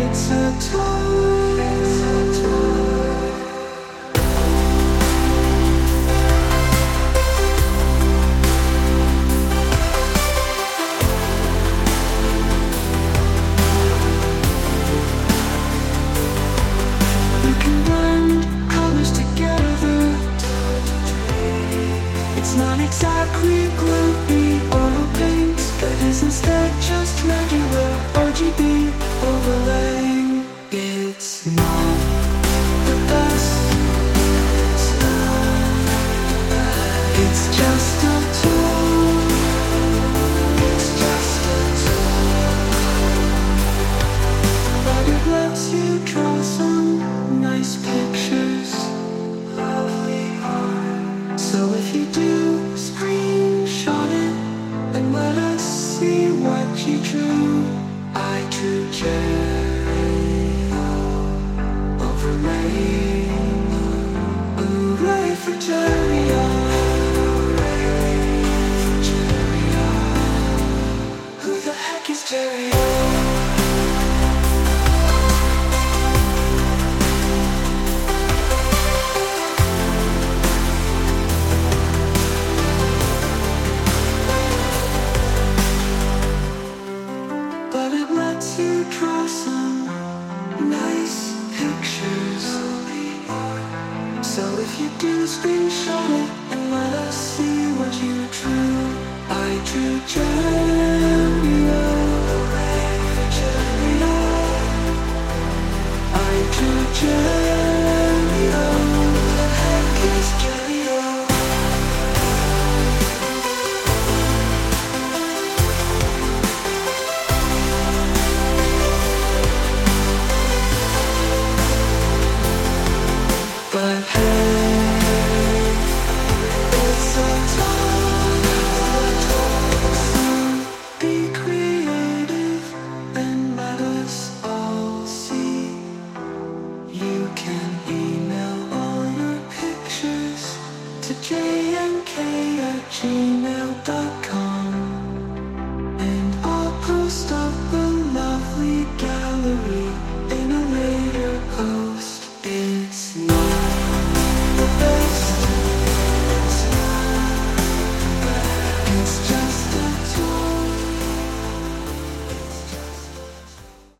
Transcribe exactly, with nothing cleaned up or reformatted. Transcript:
It's a toy. It's a toy. We can blend colors together. It's not exactly gloopy or opaque, but is instead just regular R G B overlay. It's not the best. It's not the best. It's just a tool. It's just a tool. But it lets you draw some nice pictures. Lovely art. So if you do, screenshot it and let us see what you drew. I drew Cherry over rainbow. Hooray for Cherry. Hooray for Cherry. Who the heck is Cherry? But it lets you draw some nice pictures. So if you do, screenshot it and let us see what you drew. I drew Cherry.